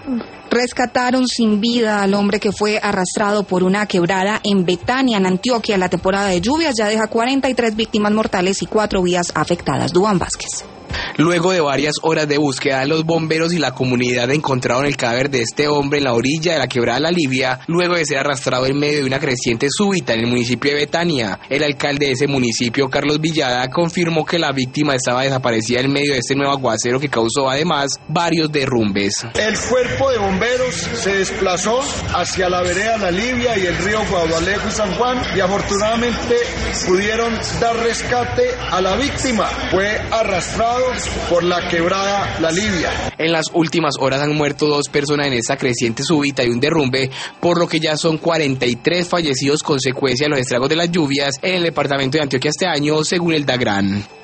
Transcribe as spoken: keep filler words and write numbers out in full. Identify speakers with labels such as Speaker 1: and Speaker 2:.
Speaker 1: Rescataron sin vida al hombre que fue arrastrado por una quebrada en Betania, en Antioquia. La temporada de lluvias ya deja cuarenta y tres víctimas mortales y cuatro vías afectadas. Duván Vázquez.
Speaker 2: Luego de varias horas de búsqueda, los bomberos y la comunidad encontraron el cadáver de este hombre en la orilla de la quebrada La Libia, luego de ser arrastrado en medio de una creciente súbita en el municipio de Betania. El alcalde de ese municipio, Carlos Villada, confirmó que la víctima estaba desaparecida en medio de este nuevo aguacero que causó además varios derrumbes.
Speaker 3: El cuerpo de bomberos se desplazó hacia la vereda La Libia y el río Guadalejo y San Juan y afortunadamente pudieron dar rescate a la víctima. Fue arrastrado por la quebrada La Libia.
Speaker 2: En las últimas horas han muerto dos personas en esta creciente súbita y un derrumbe, por lo que ya son cuarenta y tres fallecidos consecuencia de los estragos de las lluvias en el departamento de Antioquia este año, según el DAGRAN.